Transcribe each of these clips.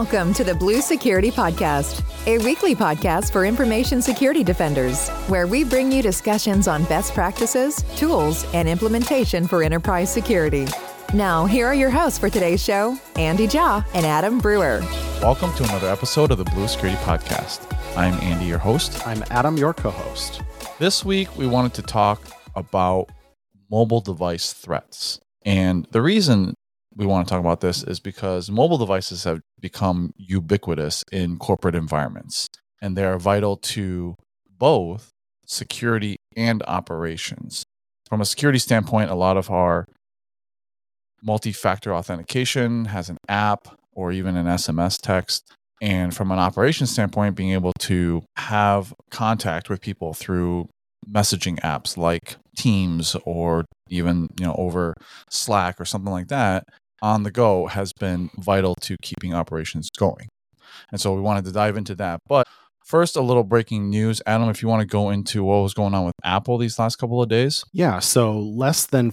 Welcome to the Blue Security Podcast, a weekly podcast for information security defenders, where we bring you discussions on best practices, tools, and implementation for enterprise security. Now, here are your hosts for today's show, Andy Jha and Adam Brewer. Welcome to another episode of the Blue Security Podcast. I'm Andy, your host. I'm Adam, your co-host. This week, we wanted to talk about mobile device threats. And the reason we want to talk about this is because mobile devices have become ubiquitous in corporate environments, and they are vital to both security and operations. From a security standpoint, a lot of our multi-factor authentication has an app or even an SMS text. And from an operations standpoint, being able to have contact with people through messaging apps like Teams or even over Slack or something like that on the go has been vital to keeping operations going. And so we wanted to dive into that. But first, a little breaking news. Adam, if you want to go into what was going on with Apple these last couple of days. Yeah, so less than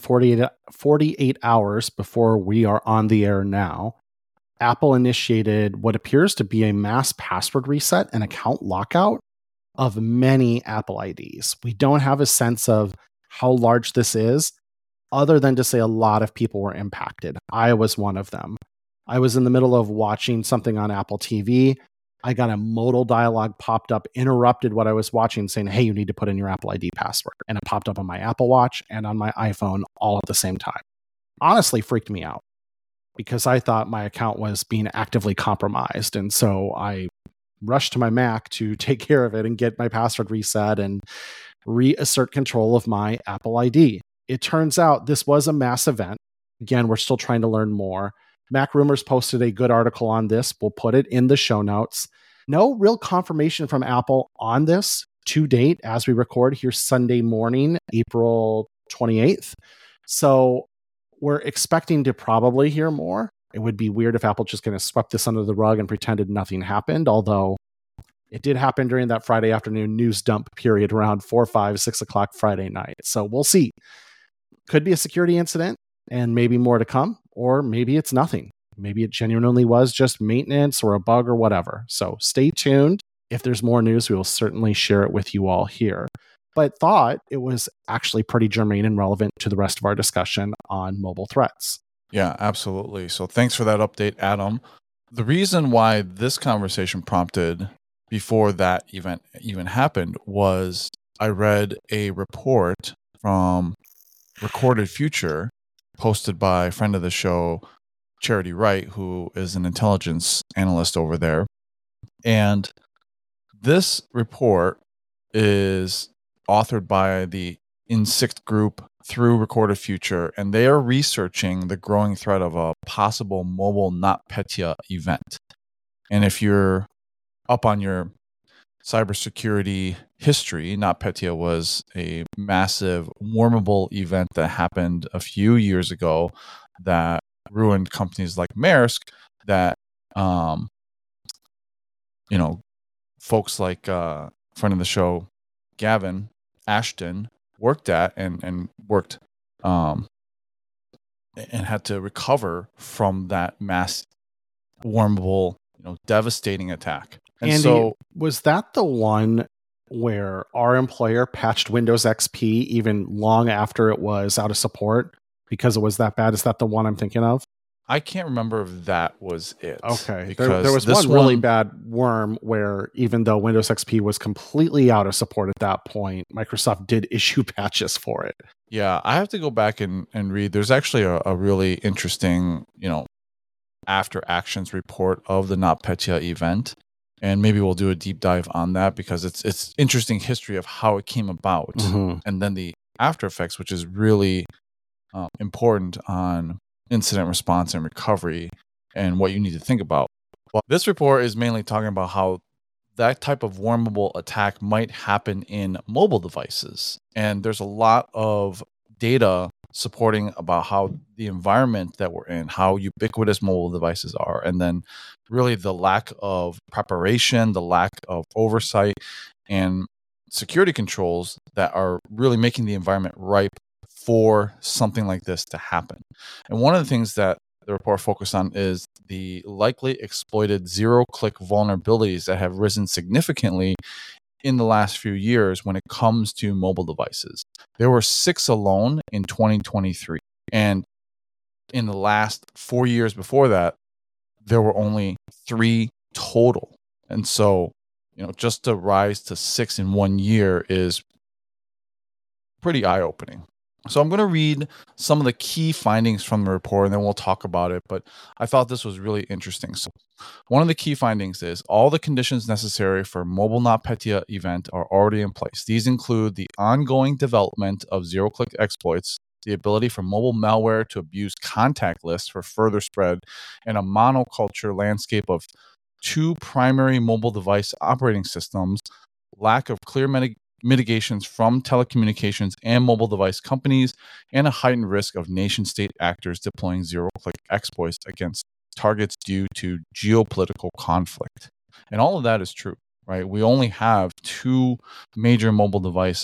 48 hours before we are on the air now, Apple initiated what appears to be a mass password reset and account lockout of many Apple IDs. We don't have a sense of how large this is, other than to say a lot of people were impacted. I was one of them. I was in the middle of watching something on Apple TV. I got a modal dialog popped up, interrupted what I was watching, saying, hey, you need to put in your Apple ID password. And it popped up on my Apple Watch and on my iPhone all at the same time. Honestly, freaked me out because I thought my account was being actively compromised. And so I rushed to my Mac to take care of it and get my password reset and reassert control of my Apple ID. It turns out this was a mass event. Again, we're still trying to learn more. Mac Rumors posted a good article on this. We'll put it in the show notes. No real confirmation from Apple on this to date as we record here Sunday morning, April 28th. So we're expecting to probably hear more. It would be weird if Apple just kind of swept this under the rug and pretended nothing happened, although it did happen during that Friday afternoon news dump period around 4, 5, 6 o'clock Friday night. So we'll see. Could be a security incident and maybe more to come, or maybe it's nothing. Maybe it genuinely was just maintenance or a bug or whatever. So stay tuned. If there's more news, we will certainly share it with you all here. But thought it was actually pretty germane and relevant to the rest of our discussion on mobile threats. Yeah, absolutely. So thanks for that update, Adam. The reason why this conversation prompted before that event even happened was I read a report from Recorded Future posted by a friend of the show, Charity Wright, who is an intelligence analyst over there. And this report is authored by the INSICT group through Recorded Future, and they are researching the growing threat of a possible mobile NotPetya event. And if you're up on your cybersecurity history, NotPetya was a massive wormable event that happened a few years ago that ruined companies like Maersk that, folks like friend of the show, Gavin Ashton, worked at and worked and had to recover from that mass wormable, devastating attack. And Andy, so, was that the one where our employer patched Windows XP even long after it was out of support because it was that bad? Is that the one I'm thinking of? I can't remember if that was it. Okay. There was one really bad worm where even though Windows XP was completely out of support at that point, Microsoft did issue patches for it. Yeah, I have to go back and read. There's actually a really interesting, after actions report of the NotPetya event. And maybe we'll do a deep dive on that because it's interesting history of how it came about. Mm-hmm. And then the after effects, which is really important on incident response and recovery and what you need to think about. Well, this report is mainly talking about how that type of wormable attack might happen in mobile devices. And there's a lot of data supporting about how the environment that we're in, how ubiquitous mobile devices are, and then really the lack of preparation, the lack of oversight, and security controls that are really making the environment ripe for something like this to happen. And one of the things that the report focused on is the likely exploited zero-click vulnerabilities that have risen significantly in the last few years when it comes to mobile devices. There were 6 alone in 2023. And in the last 4 years before that, there were only 3 total. And so, just to rise to 6 in 1 year is pretty eye-opening. So I'm going to read some of the key findings from the report, and then we'll talk about it. But I thought this was really interesting. So one of the key findings is all the conditions necessary for mobile NotPetya event are already in place. These include the ongoing development of zero-click exploits, the ability for mobile malware to abuse contact lists for further spread, and a monoculture landscape of 2 primary mobile device operating systems, lack of clear mitigations from telecommunications and mobile device companies, and a heightened risk of nation-state actors deploying zero-click exploits against targets due to geopolitical conflict. And all of that is true, right? We only have 2 major mobile device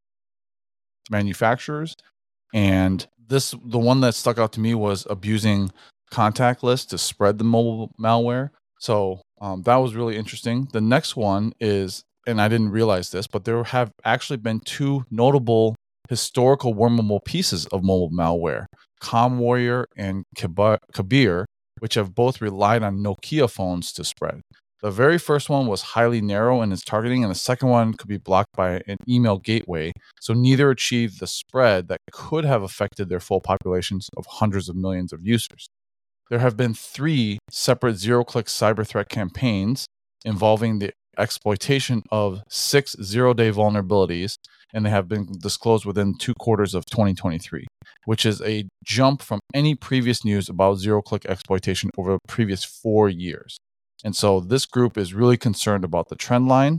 manufacturers, and the one that stuck out to me was abusing contact lists to spread the mobile malware. So that was really interesting. The next one is, and I didn't realize this, but there have actually been 2 notable historical wormable pieces of mobile malware, ComWarrior and Kabir, which have both relied on Nokia phones to spread. The very first one was highly narrow in its targeting, and the second one could be blocked by an email gateway, so neither achieved the spread that could have affected their full populations of hundreds of millions of users. There have been 3 separate zero-click cyber threat campaigns involving the exploitation of 6 zero-day vulnerabilities, and they have been disclosed within 2 quarters of 2023, which is a jump from any previous news about zero-click exploitation over the previous 4 years. And so this group is really concerned about the trend line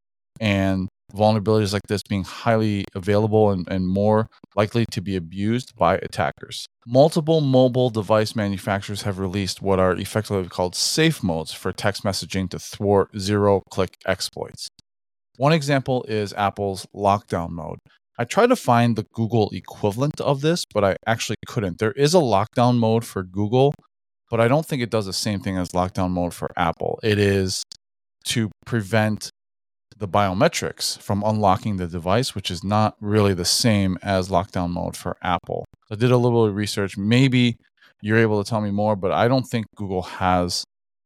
and vulnerabilities like this being highly available and more likely to be abused by attackers. Multiple mobile device manufacturers have released what are effectively called safe modes for text messaging to thwart zero-click exploits. One example is Apple's lockdown mode. I tried to find the Google equivalent of this, but I actually couldn't. There is a lockdown mode for Google, but I don't think it does the same thing as lockdown mode for Apple. It is to prevent the biometrics from unlocking the device, which is not really the same as lockdown mode for Apple. I did a little bit of research. Maybe you're able to tell me more, but I don't think Google has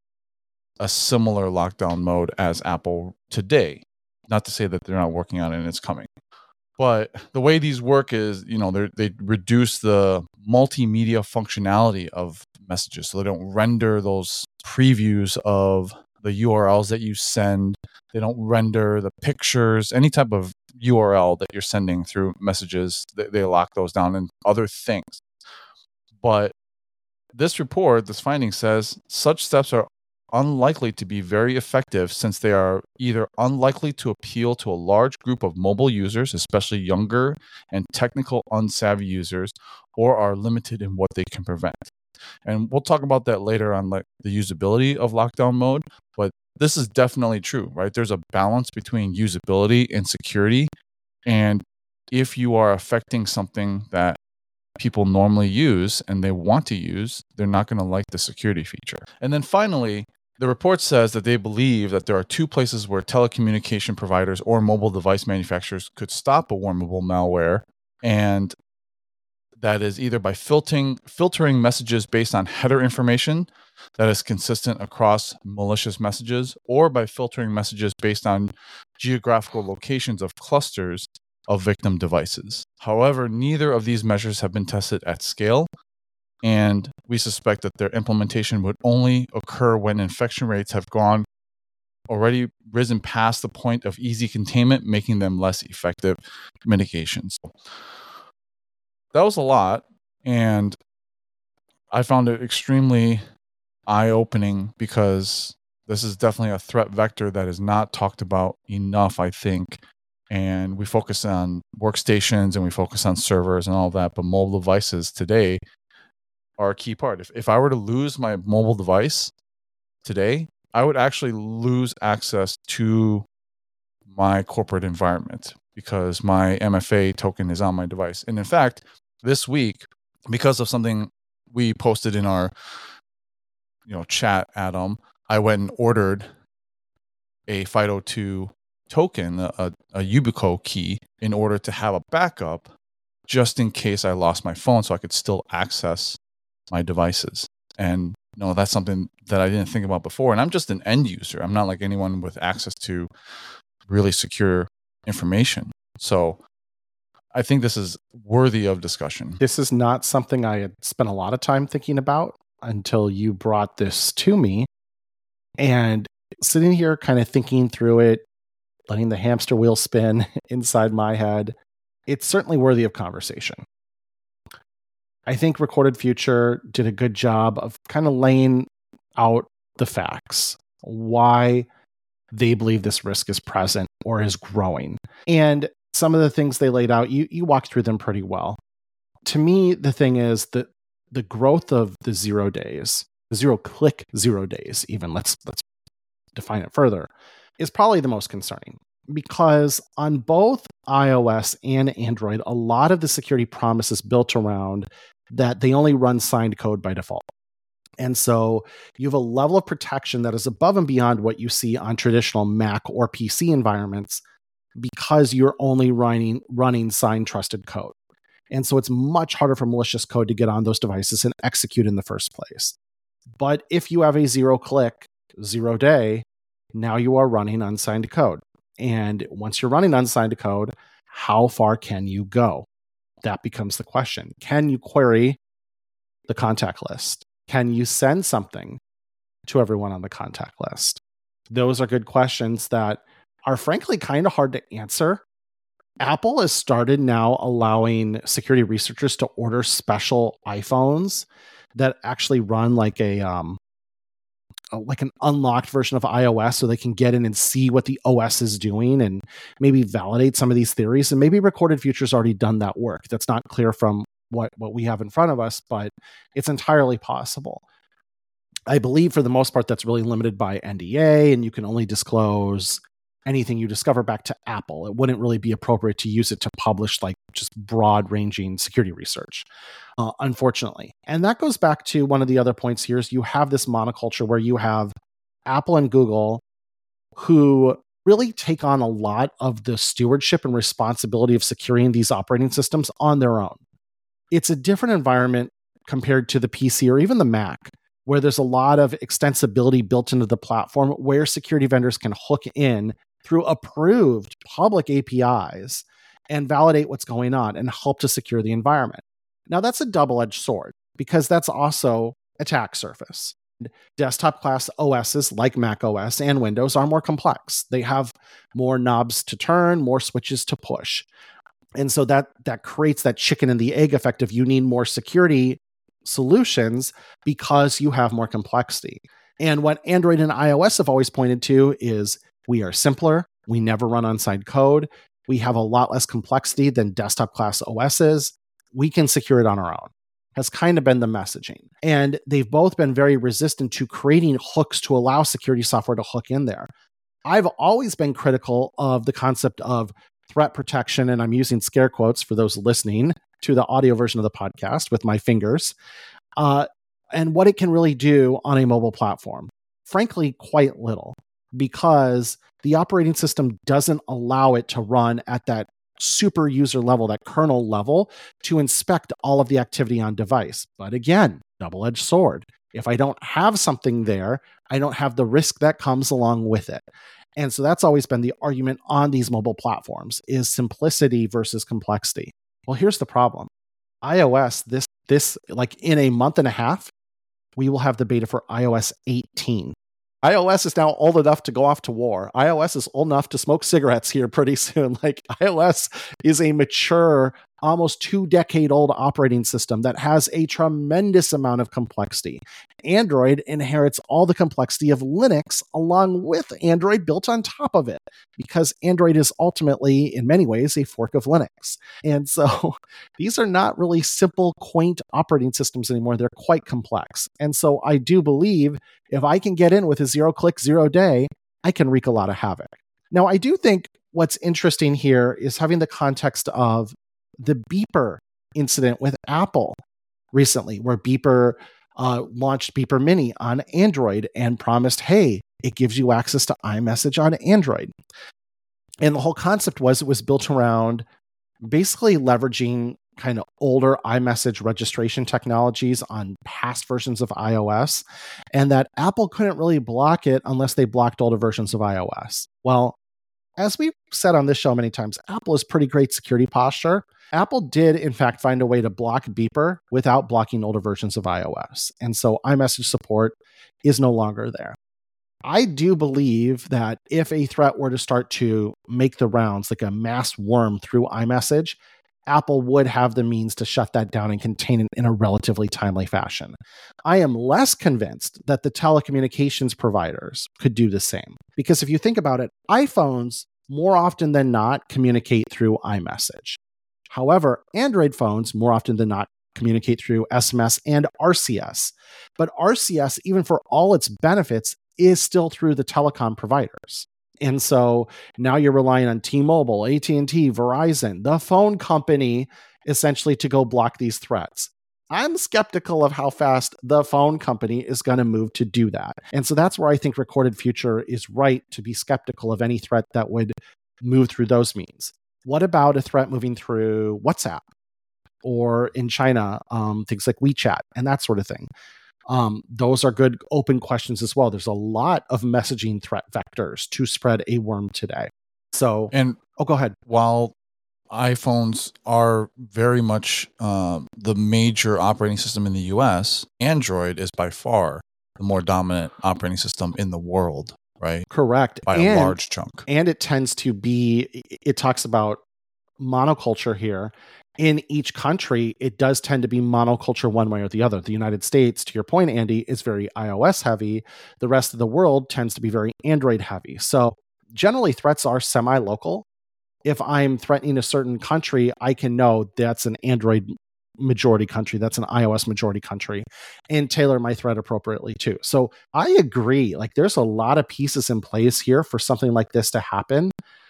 a similar lockdown mode as Apple today. Not to say that they're not working on it and it's coming. But the way these work is, they reduce the multimedia functionality of messages. So they don't render those previews of the URLs that you send. They don't render the pictures, any type of URL that you're sending through messages. They lock those down and other things. But this finding says such steps are unlikely to be very effective since they are either unlikely to appeal to a large group of mobile users, especially younger and technical unsavvy users, or are limited in what they can prevent. And we'll talk about that later on, like the usability of lockdown mode, but this is definitely true, right? There's a balance between usability and security. And if you are affecting something that people normally use and they want to use, they're not going to like the security feature. And then finally, the report says that they believe that there are 2 places where telecommunication providers or mobile device manufacturers could stop a wormable malware, and that is either by filtering messages based on header information that is consistent across malicious messages, or by filtering messages based on geographical locations of clusters of victim devices. However, neither of these measures have been tested at scale, and we suspect that their implementation would only occur when infection rates have already risen past the point of easy containment, making them less effective mitigations. That was a lot, and I found it extremely eye-opening because this is definitely a threat vector that is not talked about enough, I think. And we focus on workstations and we focus on servers and all that, but mobile devices today are a key part. If I were to lose my mobile device today, I would actually lose access to my corporate environment because my MFA token is on my device. And in fact, this week, because of something we posted in our chat, Adam, I went and ordered a FIDO2 token, a Yubico key, in order to have a backup just in case I lost my phone, so I could still access my devices. And that's something that I didn't think about before. And I'm just an end user. I'm not like anyone with access to really secure information. So I think this is worthy of discussion. This is not something I had spent a lot of time thinking about until you brought this to me. And sitting here kind of thinking through it, letting the hamster wheel spin inside my head, it's certainly worthy of conversation. I think Recorded Future did a good job of kind of laying out the facts, why they believe this risk is present or is growing. And some of the things they laid out, you walked through them pretty well. To me, the thing is that the growth of the 0 days, the 0-click 0 days, even let's define it further, is probably the most concerning. Because on both iOS and Android, a lot of the security promise is built around that they only run signed code by default. And so you have a level of protection that is above and beyond what you see on traditional Mac or PC environments because you're only running signed trusted code. And so it's much harder for malicious code to get on those devices and execute in the first place. But if you have a 0-click, 0 day, now you are running unsigned code. And once you're running unsigned code, how far can you go? That becomes the question. Can you query the contact list? Can you send something to everyone on the contact list? Those are good questions that are frankly kind of hard to answer. Apple has started now allowing security researchers to order special iPhones that actually run like an unlocked version of iOS, so they can get in and see what the OS is doing and maybe validate some of these theories. And maybe Recorded Future's already done that work. That's not clear from what we have in front of us, but it's entirely possible. I believe for the most part, that's really limited by NDA, and you can only disclose anything you discover back to Apple. It wouldn't really be appropriate to use it to publish like just broad-ranging security research, unfortunately. And that goes back to one of the other points here is you have this monoculture where you have Apple and Google who really take on a lot of the stewardship and responsibility of securing these operating systems on their own. It's a different environment compared to the PC or even the Mac, where there's a lot of extensibility built into the platform where security vendors can hook in through approved public APIs and validate what's going on and help to secure the environment. Now, that's a double-edged sword because that's also attack surface. Desktop class OSs like Mac OS and Windows are more complex. They have more knobs to turn, more switches to push. And so that creates that chicken and the egg effect of you need more security solutions because you have more complexity. And what Android and iOS have always pointed to is we are simpler. We never run unsigned code. We have a lot less complexity than desktop class OSs. We can secure it on our own. Has kind of been the messaging. And they've both been very resistant to creating hooks to allow security software to hook in there. I've always been critical of the concept of threat protection, and I'm using scare quotes for those listening to the audio version of the podcast with my fingers, and what it can really do on a mobile platform. Frankly, quite little, because the operating system doesn't allow it to run at that super user level, that kernel level, to inspect all of the activity on device. But again, double-edged sword. If I don't have something there, I don't have the risk that comes along with it. And so that's always been the argument on these mobile platforms is simplicity versus complexity. Well, here's the problem. iOS, this like in a month and a half, we will have the beta for iOS 18. iOS is now old enough to go off to war. iOS is old enough to smoke cigarettes here pretty soon. Like iOS is a mature, almost 2-decade-old operating system that has a tremendous amount of complexity. Android inherits all the complexity of Linux along with Android built on top of it, because Android is ultimately, in many ways, a fork of Linux. And so these are not really simple, quaint operating systems anymore. They're quite complex. And so I do believe if I can get in with a 0-click, 0 day, I can wreak a lot of havoc. Now, I do think what's interesting here is having the context of the beeper incident with Apple. recently, where Beeper launched Beeper Mini on Android and promised, hey, it gives you access to iMessage on Android. And the whole concept was it was built around basically leveraging kind of older iMessage registration technologies on past versions of iOS, and that Apple couldn't really block it unless they blocked older versions of iOS. Well, as we've said on this show many times, Apple is pretty great security posture. Apple did, in fact, find a way to block Beeper without blocking older versions of iOS. And so iMessage support is no longer there. I do believe that if a threat were to start to make the rounds, like a mass worm through iMessage, Apple would have the means to shut that down and contain it in a relatively timely fashion. I am less convinced that the telecommunications providers could do the same. Because if you think about it, iPhones more often than not communicate through iMessage. However, Android phones more often than not communicate through SMS and RCS. But RCS, even for all its benefits, is still through the telecom providers. And so now you're relying on T-Mobile, AT&T, Verizon, the phone company, essentially to go block these threats. I'm skeptical of how fast the phone company is going to move to do that. And so that's where I think Recorded Future is right to be skeptical of any threat that would move through those means. What about a threat moving through WhatsApp or in China, things like WeChat and that sort of thing? Those are good open questions as well. There's a lot of messaging threat vectors to spread a worm today. So, go ahead. While iPhones are very much the major operating system in the US, Android is by far the more dominant operating system in the world, right? Correct. By a large chunk. And it tends to be, it talks about monoculture here. In each country, it does tend to be monoculture one way or the other. The United States, to your point, Andy, is very iOS heavy. The rest of the world tends to be very Android heavy. So generally, threats are semi-local. If I'm threatening a certain country, I can know that's an Android majority country, that's an iOS majority country, and tailor my threat appropriately too. So I agree. Like, there's a lot of pieces in place here for something like this to happen.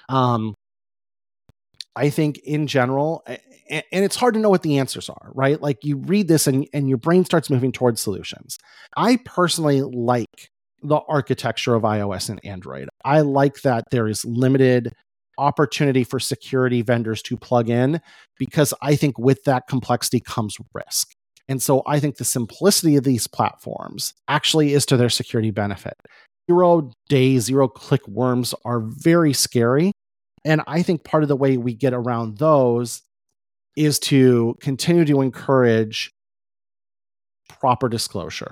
I think in general, and it's hard to know what the answers are, right? Like, you read this and your brain starts moving towards solutions. I personally like the architecture of iOS and Android. I like that there is limited opportunity for security vendors to plug in, because I think with that complexity comes risk. And so I think the simplicity of these platforms actually is to their security benefit. 0-day, 0-click worms are very scary. And I think part of the way we get around those is to continue to encourage proper disclosure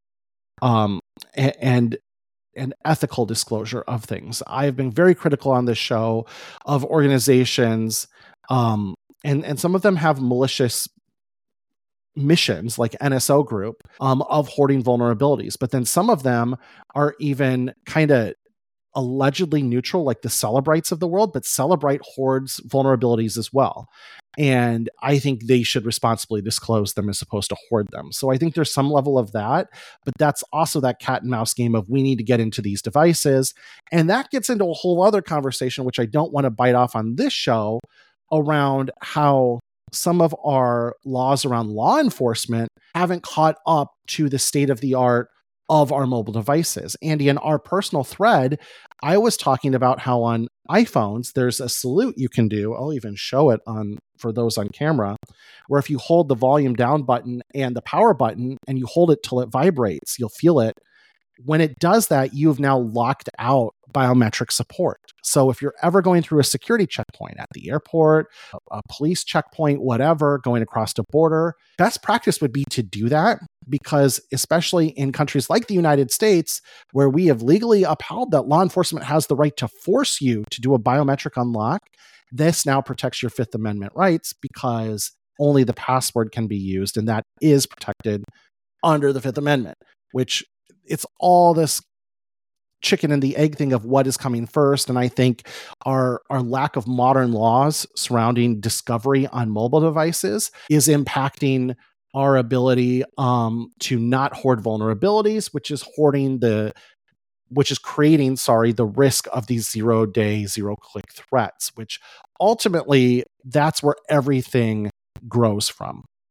and ethical disclosure of things. I have been very critical on this show of organizations, and some of them have malicious missions, like NSO Group, of hoarding vulnerabilities. But then some of them are even kind of allegedly neutral, like the Celebrites of the world, but Celebrite hoards vulnerabilities as well. And I think they should responsibly disclose them as opposed to hoard them. So I think there's some level of that, but that's also that cat and mouse game of we need to get into these devices. And that gets into a whole other conversation, which I don't want to bite off on this show, around how some of our laws around law enforcement haven't caught up to the state of the art of our mobile devices. Andy, in our personal thread, I was talking about how on iPhones, there's a salute you can do. I'll even show it for those on camera, where if you hold the volume down button and the power button and you hold it till it vibrates, you'll feel it. When it does that, you've now locked out biometric support. So if you're ever going through a security checkpoint at the airport, a police checkpoint, whatever, going across the border, best practice would be to do that, because especially in countries like the United States, where we have legally upheld that law enforcement has the right to force you to do a biometric unlock, this now protects your Fifth Amendment rights, because only the password can be used, and that is protected under the Fifth Amendment, which it's all this chicken and the egg thing of what is coming first. And I think our lack of modern laws surrounding discovery on mobile devices is impacting our ability to not hoard vulnerabilities, which is creating the risk of these 0-day, 0-click threats, which ultimately that's where everything grows from.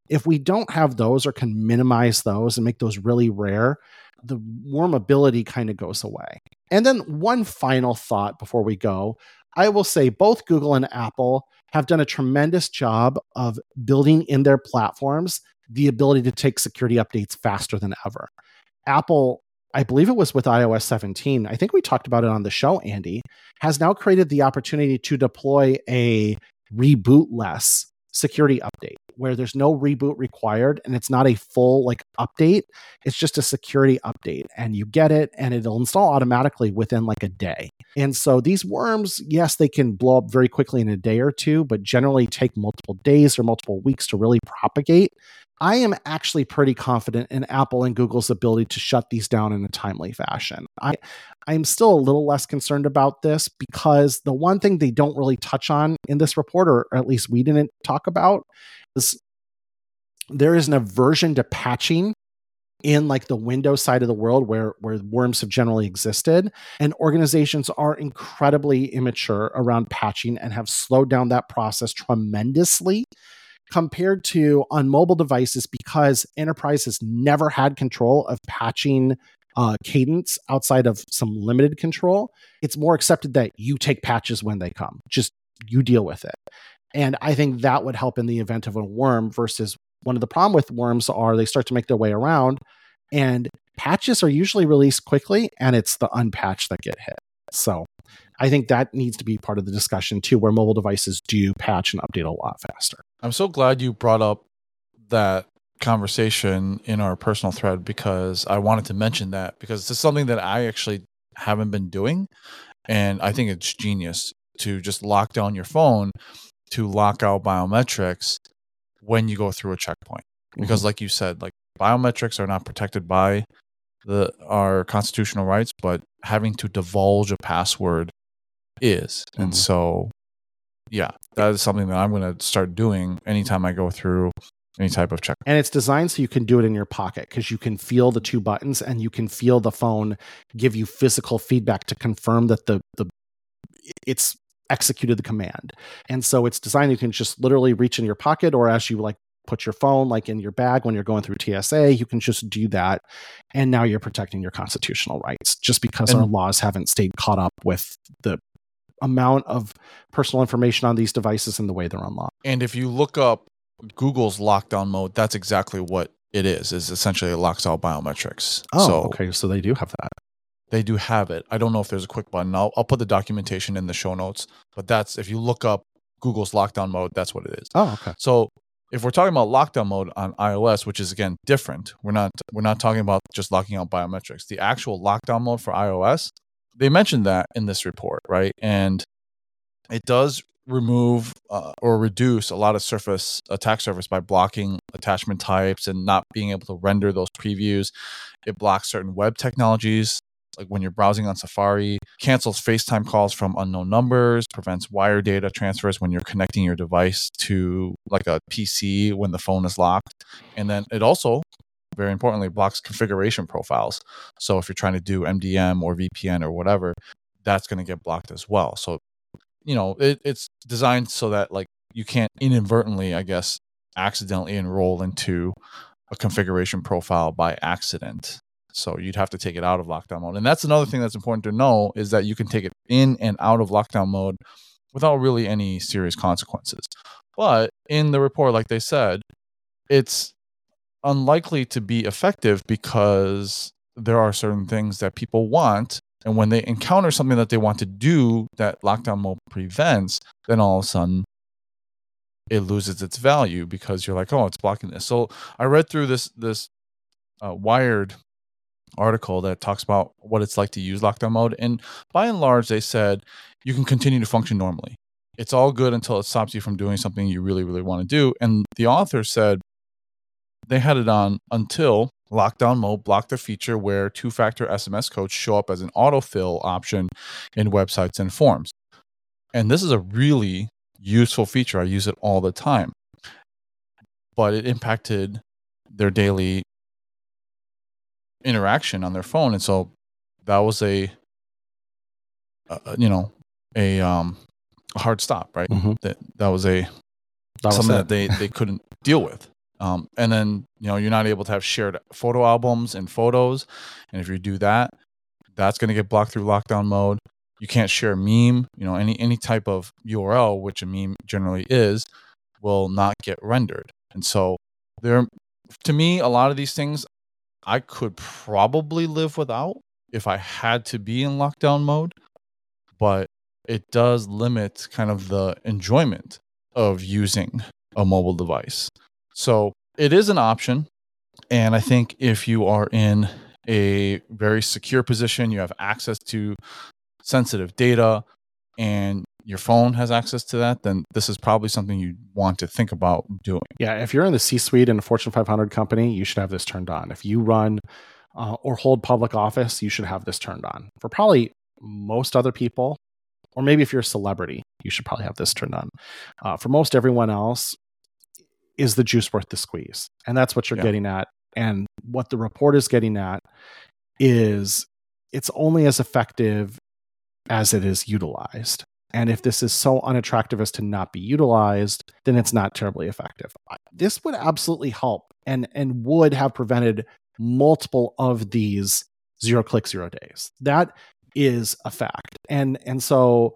If we don't have those or can minimize those and make those really rare, the wormability kind of goes away. And then one final thought before we go, I will say both Google and Apple have done a tremendous job of building in their platforms the ability to take security updates faster than ever. Apple, I believe it was with iOS 17, I think we talked about it on the show, Andy, has now created the opportunity to deploy a rebootless security update where there's no reboot required and it's not a full like update. It's just a security update and you get it and it'll install automatically within like a day. And so these worms, yes, they can blow up very quickly in a day or two, but generally take multiple days or multiple weeks to really propagate. I am actually pretty confident in Apple and Google's ability to shut these down in a timely fashion. I'm still a little less concerned about this because the one thing they don't really touch on in this report, or at least we didn't talk about, is there is an aversion to patching in like the Windows side of the world where worms have generally existed. And organizations are incredibly immature around patching and have slowed down that process tremendously compared to on mobile devices, because enterprise has never had control of patching cadence outside of some limited control. It's more accepted that you take patches when they come, just you deal with it. And I think that would help in the event of a worm versus one of the problem with worms are they start to make their way around and patches are usually released quickly and it's the unpatched that get hit. So I think that needs to be part of the discussion too, where mobile devices do patch and update a lot faster. I'm so glad you brought up that conversation in our personal thread because I wanted to mention that because this is something that I actually haven't been doing. And I think it's genius to just lock down your phone to lock out biometrics when you go through a checkpoint. Because like you said, like biometrics are not protected by our constitutional rights, but having to divulge a password is. And so, yeah, that is something that I'm going to start doing anytime I go through any type of check. And it's designed so you can do it in your pocket because you can feel the two buttons and you can feel the phone give you physical feedback to confirm that it's executed the command. And so it's designed, you can just literally reach in your pocket or as you like put your phone like in your bag when you're going through TSA, you can just do that. And now you're protecting your constitutional rights just because our laws haven't stayed caught up with the amount of personal information on these devices and the way they're unlocked. And if you look up Google's lockdown mode, that's exactly what it is essentially it locks out biometrics. Okay. So they do have that. They do have it. I don't know if there's a quick button. I'll put the documentation in the show notes, but that's, if you look up Google's lockdown mode, that's what it is. Oh, okay. So if we're talking about lockdown mode on iOS, which is again different, we're not talking about just locking out biometrics. The actual lockdown mode for iOS, they mentioned that in this report, right? And it does remove or reduce a lot of attack surface by blocking attachment types and not being able to render those previews. It blocks certain web technologies, like when you're browsing on Safari, cancels FaceTime calls from unknown numbers, prevents wire data transfers when you're connecting your device to like a PC when the phone is locked. And then it also, very importantly, blocks configuration profiles. So if you're trying to do MDM or VPN or whatever, that's going to get blocked as well. So, you know, it's designed so that like you can't inadvertently, I guess, accidentally enroll into a configuration profile by accident. So you'd have to take it out of lockdown mode. And that's another thing that's important to know is that you can take it in and out of lockdown mode without really any serious consequences. But in the report, like they said, it's unlikely to be effective because there are certain things that people want. And when they encounter something that they want to do that lockdown mode prevents, then all of a sudden it loses its value because you're like, oh, it's blocking this. So I read through this Wired article that talks about what it's like to use lockdown mode. And by and large, they said you can continue to function normally. It's all good until it stops you from doing something you really, really want to do. And the author said they had it on until lockdown mode blocked the feature where two-factor SMS codes show up as an autofill option in websites and forms. And this is a really useful feature. I use it all the time. But it impacted their daily interaction on their phone. And so that was a hard stop, right? Mm-hmm. That was something that they couldn't deal with. And then, you're not able to have shared photo albums and photos. And if you do that, that's going to get blocked through lockdown mode. You can't share a meme, any type of URL, which a meme generally is, will not get rendered. And so to me, a lot of these things I could probably live without if I had to be in lockdown mode, but it does limit kind of the enjoyment of using a mobile device. So it is an option. And I think if you are in a very secure position, you have access to sensitive data, and your phone has access to that, then this is probably something you want to think about doing. Yeah, if you're in the C-suite in a Fortune 500 company, you should have this turned on. If you run or hold public office, you should have this turned on. For probably most other people, or maybe if you're a celebrity, you should probably have this turned on. For most everyone else, is the juice worth the squeeze? And that's what you're getting at. And what the report is getting at is it's only as effective as it is utilized. And if this is so unattractive as to not be utilized, then it's not terribly effective. This would absolutely help and would have prevented multiple of these 0 click 0 days. That is a fact. And so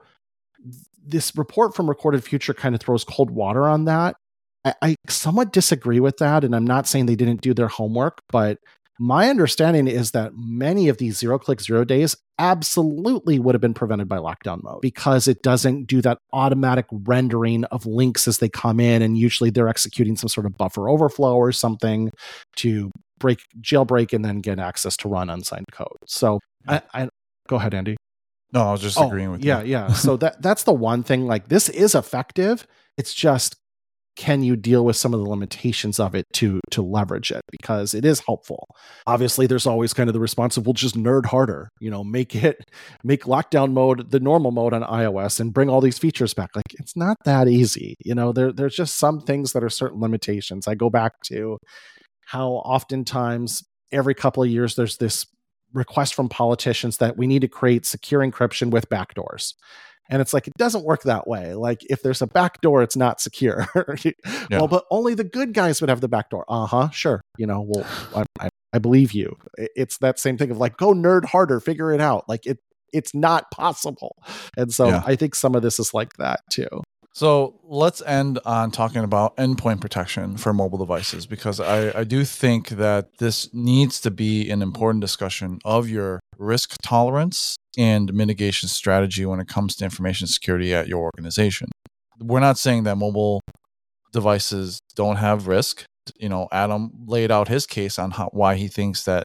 this report from Recorded Future kind of throws cold water on that. I somewhat disagree with that. And I'm not saying they didn't do their homework, but my understanding is that many of these 0 click 0 days absolutely would have been prevented by lockdown mode because it doesn't do that automatic rendering of links as they come in. And usually they're executing some sort of buffer overflow or something to jailbreak and then get access to run unsigned code. So I go ahead, Andy. No, I was just agreeing with you. Yeah. So that's the one thing, like this is effective. It's just, can you deal with some of the limitations of it to leverage it? Because it is helpful. Obviously, there's always kind of the response of, we'll just nerd harder, make lockdown mode the normal mode on iOS and bring all these features back. Like, it's not that easy. There's just some things that are certain limitations. I go back to how oftentimes every couple of years, there's this request from politicians that we need to create secure encryption with backdoors. And it's like, it doesn't work that way. Like, if there's a backdoor, it's not secure. Well, but only the good guys would have the backdoor. Sure. Well, I believe you. It's that same thing of like, go nerd harder, figure it out. Like it's not possible. And so I think some of this is like that too. So let's end on talking about endpoint protection for mobile devices, because I do think that this needs to be an important discussion of your risk tolerance and mitigation strategy when it comes to information security at your organization. We're not saying that mobile devices don't have risk. Adam laid out his case on why he thinks that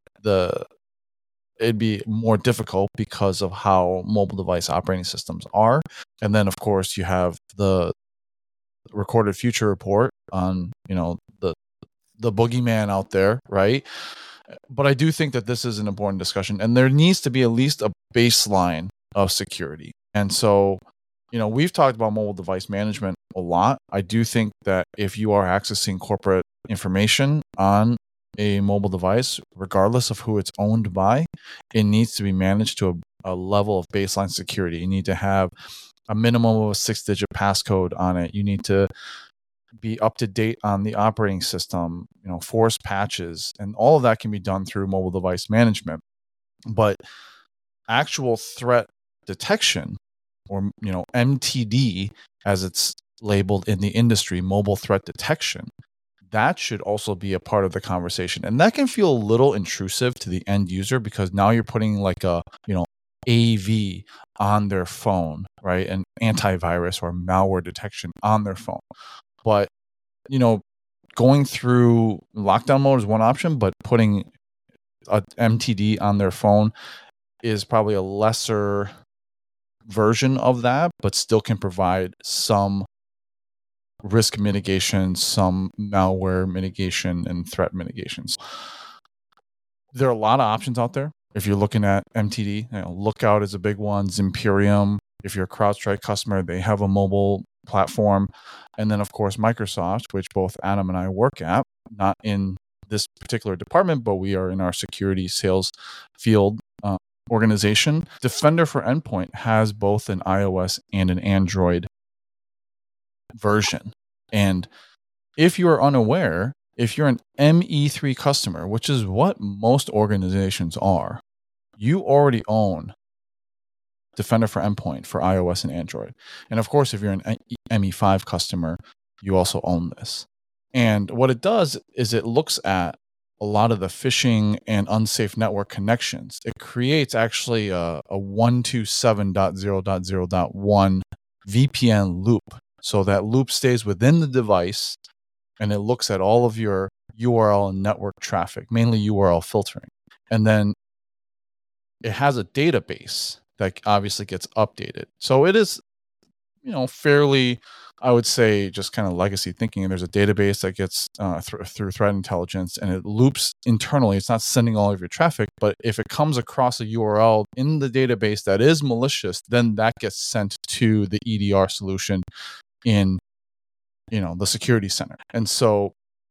it'd be more difficult because of how mobile device operating systems are. And then, of course, you have the Recorded Future report on, the boogeyman out there, right? But I do think that this is an important discussion, and there needs to be at least a baseline of security. And so, we've talked about mobile device management a lot. I do think that if you are accessing corporate information on a mobile device, regardless of who it's owned by, it needs to be managed to a level of baseline security. You need to have a minimum of a 6-digit passcode on it. You need to be up to date on the operating system, force patches, and all of that can be done through mobile device management. But actual threat detection, or MTD as it's labeled in the industry, mobile threat detection, that should also be a part of the conversation. And that can feel a little intrusive to the end user, because now you're putting like a, AV on their phone, right? And antivirus or malware detection on their phone. But, going through lockdown mode is one option, but putting a MTD on their phone is probably a lesser version of that, but still can provide some risk mitigation, some malware mitigation, and threat mitigations. There are a lot of options out there. If you're looking at MTD, Lookout is a big one. Zimperium, if you're a CrowdStrike customer, they have a mobile platform. And then, of course, Microsoft, which both Adam and I work at, not in this particular department, but we are in our security sales field organization. Defender for Endpoint has both an iOS and an Android version. And if you are unaware, if you're an ME3 customer, which is what most organizations are, you already own Defender for Endpoint for iOS and Android. And of course, if you're an ME5 customer, you also own this. And what it does is it looks at a lot of the phishing and unsafe network connections. It creates actually a 127.0.0.1 VPN loop. So that loop stays within the device, and it looks at all of your URL and network traffic, mainly URL filtering. And then it has a database that obviously gets updated. So it is, fairly, I would say, just kind of legacy thinking. And there's a database that gets through threat intelligence, and it loops internally. It's not sending all of your traffic, but if it comes across a URL in the database that is malicious, then that gets sent to the EDR solution in, the security center. And so,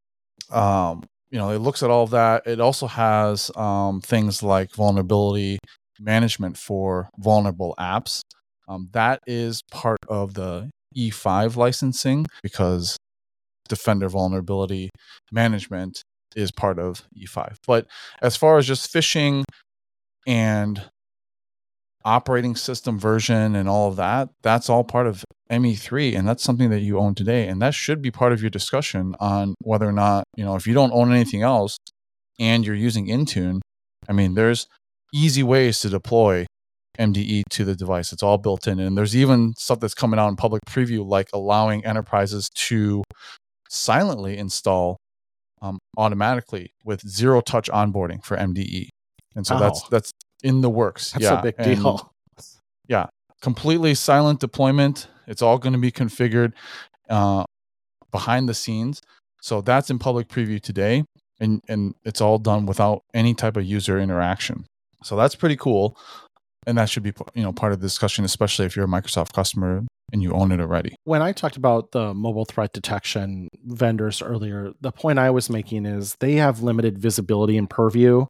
it looks at all of that. It also has things like vulnerability management for vulnerable apps. That is part of the E5 licensing, because Defender vulnerability management is part of E5. But as far as just phishing and operating system version and all of that, that's all part of ME3, and that's something that you own today. And that should be part of your discussion on whether or not, if you don't own anything else and you're using Intune, there's easy ways to deploy MDE to the device. It's all built in. And there's even stuff that's coming out in public preview, like allowing enterprises to silently install automatically with zero touch onboarding for MDE. And so that's in the works. That's a big deal. Yeah. Completely silent deployment. It's all going to be configured behind the scenes. So that's in public preview today. And it's all done without any type of user interaction. So that's pretty cool. And that should be, part of the discussion, especially if you're a Microsoft customer and you own it already. When I talked about the mobile threat detection vendors earlier, the point I was making is they have limited visibility and purview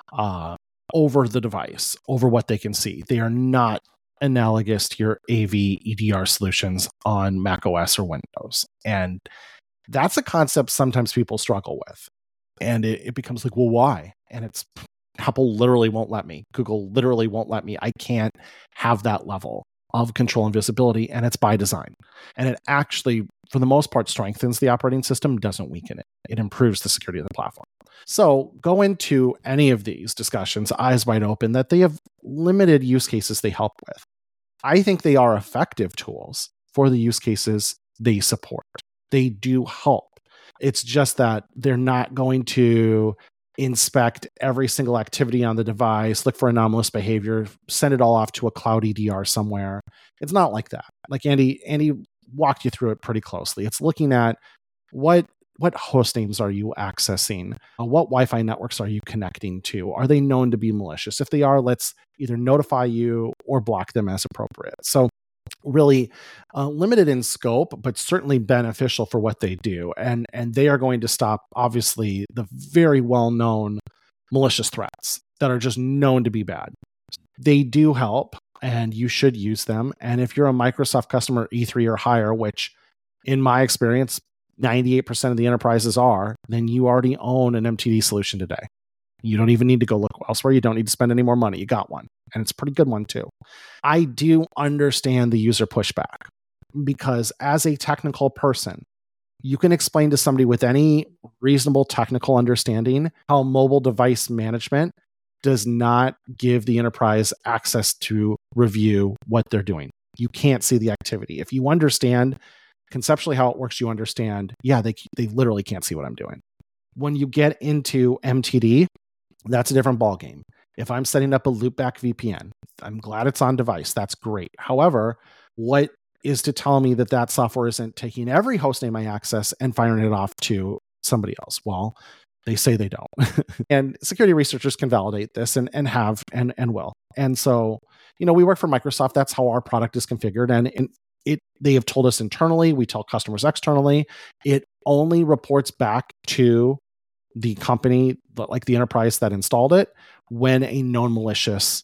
over the device, over what they can see. They are not analogous to your AV EDR solutions on Mac OS or Windows. And that's a concept sometimes people struggle with. And it becomes like, well, why? And it's Apple literally won't let me. Google literally won't let me. I can't have that level of control and visibility, and it's by design. And it actually, for the most part, strengthens the operating system, doesn't weaken it. It improves the security of the platform. So go into any of these discussions, eyes wide open, that they have limited use cases they help with. I think they are effective tools for the use cases they support. They do help. It's just that they're not going to inspect every single activity on the device, look for anomalous behavior, send it all off to a cloud EDR somewhere. It's not like that. Like Andy walked you through it pretty closely. It's looking at what host names are you accessing? What Wi-Fi networks are you connecting to? Are they known to be malicious? If they are, let's either notify you or block them as appropriate. So really limited in scope, but certainly beneficial for what they do. And they are going to stop, obviously, the very well-known malicious threats that are just known to be bad. They do help, and you should use them. And if you're a Microsoft customer E3 or higher, which in my experience, 98% of the enterprises are, then you already own an MTD solution today. You don't even need to go look elsewhere. You don't need to spend any more money. You got one. And it's a pretty good one too. I do understand the user pushback, because as a technical person, you can explain to somebody with any reasonable technical understanding how mobile device management does not give the enterprise access to review what they're doing. You can't see the activity. If you understand conceptually how it works, you understand, they literally can't see what I'm doing. When you get into MTD, that's a different ballgame. If I'm setting up a loopback VPN, I'm glad it's on device. That's great. However, what is to tell me that software isn't taking every hostname I access and firing it off to somebody else? Well, they say they don't. And security researchers can validate this and have and will. And so, we work for Microsoft. That's how our product is configured. And they have told us internally, we tell customers externally, it only reports back to the company, like the enterprise that installed it, when a known malicious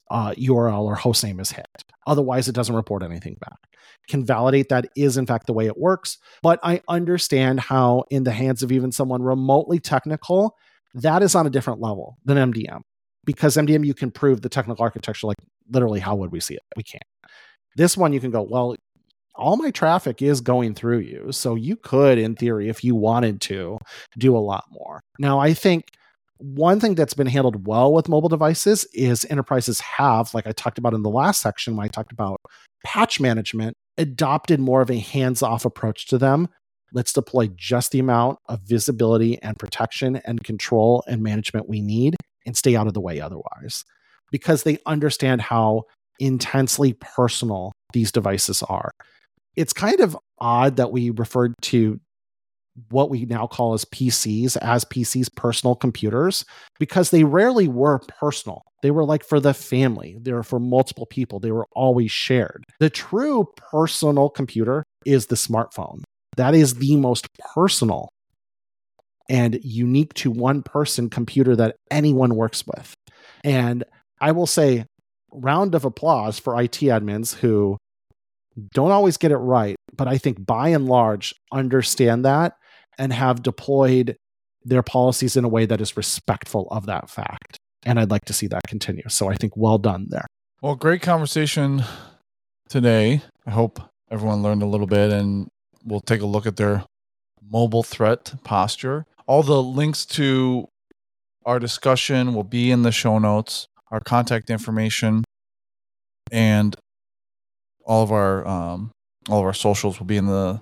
URL or hostname is hit. Otherwise, it doesn't report anything back. Can validate that is in fact the way it works. But I understand how in the hands of even someone remotely technical, that is on a different level than MDM. Because MDM, you can prove the technical architecture, like literally how would we see it? We can't. This one, you can go, well, all my traffic is going through you. So you could, in theory, if you wanted to, do a lot more. Now, I think one thing that's been handled well with mobile devices is enterprises have, like I talked about in the last section when I talked about patch management, adopted more of a hands-off approach to them. Let's deploy just the amount of visibility and protection and control and management we need and stay out of the way otherwise. Because they understand how intensely personal these devices are. It's kind of odd that we referred to what we now call as PCs, personal computers, because they rarely were personal. They were like for the family. They were for multiple people. They were always shared. The true personal computer is the smartphone. That is the most personal and unique to one person computer that anyone works with. And I will say, round of applause for IT admins who don't always get it right, but I think by and large understand that and have deployed their policies in a way that is respectful of that fact. And I'd like to see that continue. So I think well done there. Well, great conversation today. I hope everyone learned a little bit, and we'll take a look at their mobile threat posture. All the links to our discussion will be in the show notes, our contact information, and all of our socials will be in the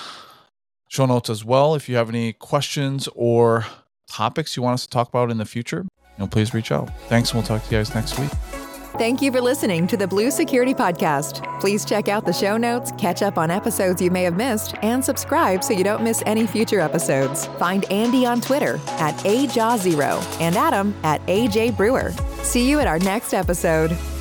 show notes as well. If you have any questions or topics you want us to talk about in the future, please reach out. Thanks, and we'll talk to you guys next week. Thank you for listening to the Blue Security Podcast. Please check out the show notes, catch up on episodes you may have missed, and subscribe so you don't miss any future episodes. Find Andy on Twitter @AJaw0 and Adam @AJ Brewer. See you at our next episode.